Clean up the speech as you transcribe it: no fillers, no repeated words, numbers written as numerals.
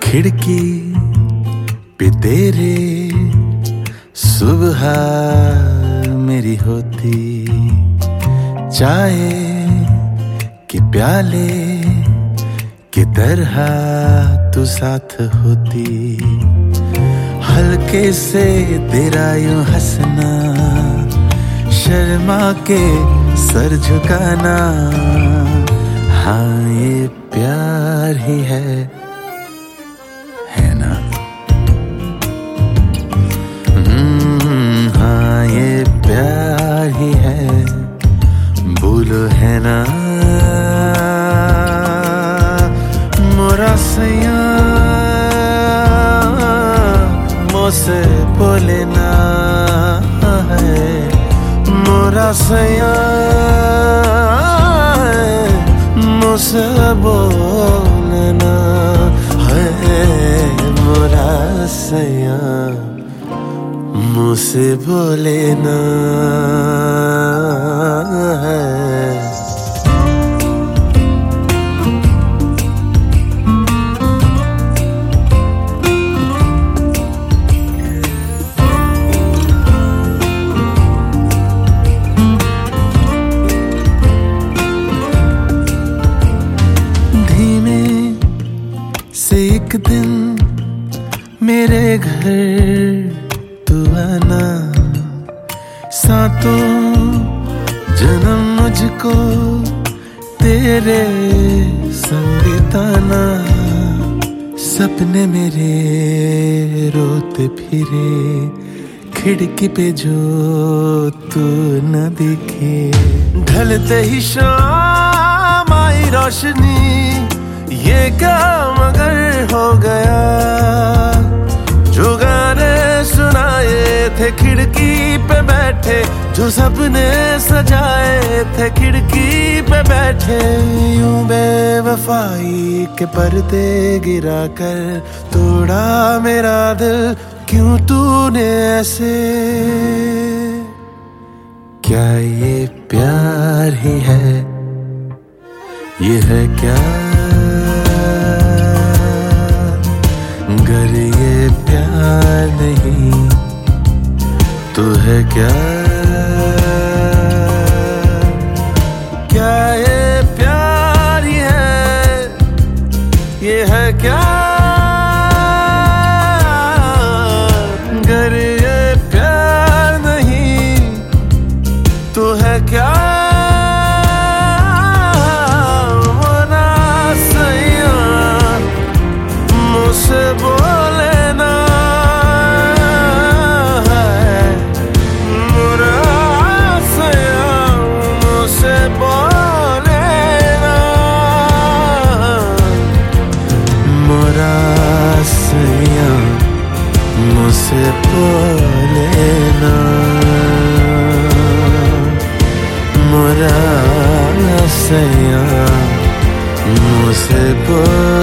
खिड़की पे तेरे सुबह मेरी होती, चाय के प्याले की तरह तू साथ होती। हल्के से तेरा यूं हंसना, शर्मा के सर झुकाना, हाँ ये प्यार ही है ना? हाँ ये प्यार ही है, बोलो है ना? मोरा सैया मोसे बोले ना है, मोरा सैया मुझसे बोलना है, मोरा सैया मुझसे बोलेना है। से एक दिन मेरे घर तू आना, सातों जन्म मुझको तेरे संग बिताना। सपने मेरे रोते फिरे खिड़की पे जो तू न दिखे, ढलते ही शाम आई रोशनी, ये क्या मगर हो गया। जो गाने सुनाए थे खिड़की पे बैठे, जो सपने सजाए थे खिड़की पे बैठे, यूं बेवफाई के पर्दे गिरा कर तोड़ा मेरा दिल क्यों तूने ऐसे। क्या ये प्यार ही है, ये है क्या? अगर ये प्यार नहीं तो है क्या? क्या ये प्यार ही है, ये है क्या? अगर ये प्यार नहीं तो है क्या? मुझसे बोलेना है, मोरा सैया मुझसे बोलेना, मोरा सैया मुझसे बोलेना, मोरा सैया मुझसे बोलेना।